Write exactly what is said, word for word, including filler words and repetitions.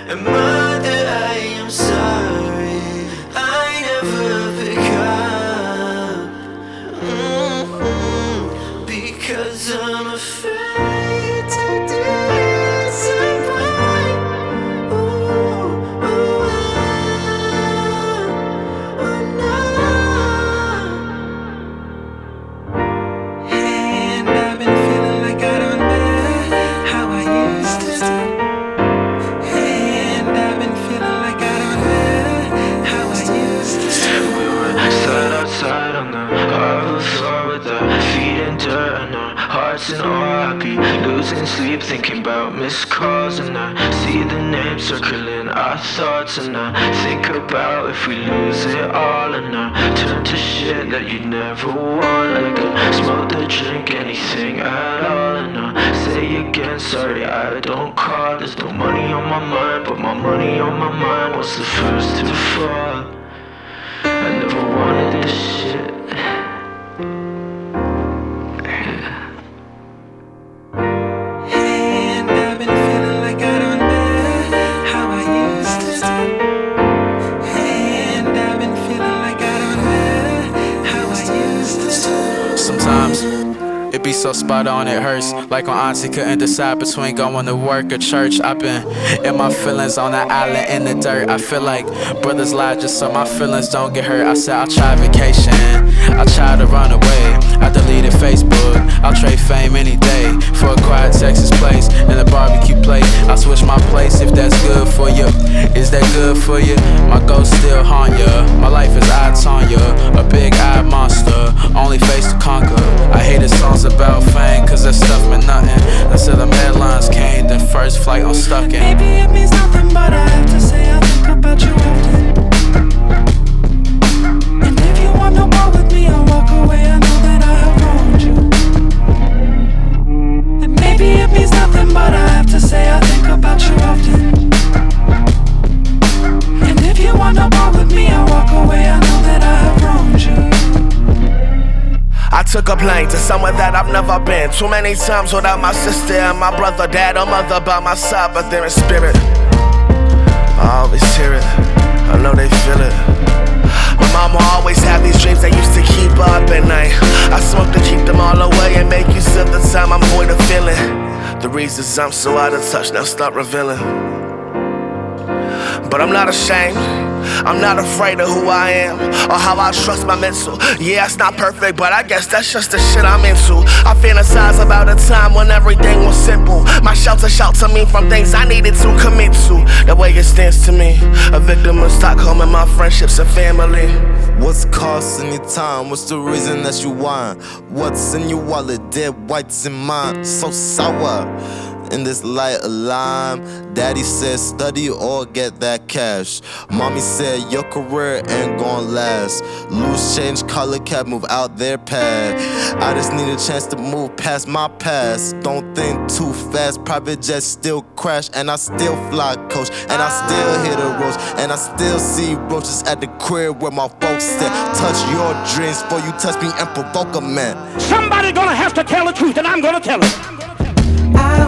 And mother, I am sorry I never pick up. Mm-hmm. Because I'm afraid to do something. Ooh, ooh, ah, oh no. And I've been feeling like I don't know how I used to. And I've been feeling like I don't know how I used to. We were sat outside on the harbor floor with our feet in dirt and our hearts in awe. I'd be losing sleep thinking about missed calls, and I see the names circling our thoughts, and I think about if we lose it all, and I turn to shit that you never want. Like I smoke the drink, anything at all, and I say again, sorry I don't call. There's no money on my mind, but my money on my mind was the first to fall. I never wanted this shit. And I've been feeling like I don't know how I used to. And I've been feeling like I don't know how I used to. Sometimes it be so spot on, it hurts. Like when auntie couldn't decide between going to work or church. I've been in my feelings on that island in the dirt. I feel like brothers lie just so my feelings don't get hurt. I said I'll try vacation, I'll try to run away. I deleted Facebook, I'll trade fame any day for a quiet Texas place and a barbecue plate. I'll switch my place if that's good for you. Is that good for you? My ghost still haunt ya. My life is I, Tanya, a big-eyed monster, only face to conquer. I hated songs about fame, cause that stuff meant nothing until the headlines came, then first flight I'm stuck in. Maybe it means nothing, but I have to say I think about you often. And if you want no more with me, I'll walk away. I know that I have wronged you. And maybe it means nothing, but I have to say I think about you often. And if you want no more with me, I'll walk away. I know that I have wronged you. I took a plane to somewhere that I've never been. Too many times without my sister and my brother, dad or mother by my side, but they're in spirit. I always hear it, I know they feel it. My mama always had these dreams that used to keep her up at night. I smoke to keep them all away and make use of the time I'm void of feeling. The reasons I'm so out of touch now start revealing. But I'm not ashamed, I'm not afraid of who I am or how I trust my mental. Yeah, it's not perfect, but I guess that's just the shit I'm into. I fantasize about a time when everything was simple. My shelter sheltered me from things I needed to commit to. The way it stands to me, a victim of Stockholm and my friendships and family. What's costing you time? What's the reason that you whine? What's in your wallet? Dead whites in mine. So sour in this light of lime. Daddy said study or get that cash. Mommy said your career ain't gon' last. Loose change, color cap, move out their pad. I just need a chance to move past my past. Don't think too fast, private jet still crash. And I still fly coach, and I still hit a roach. And I still see roaches at the crib where my folks said touch your dreams before you touch me and provoke a man. Somebody gonna have to tell the truth, and I'm gonna tell it. I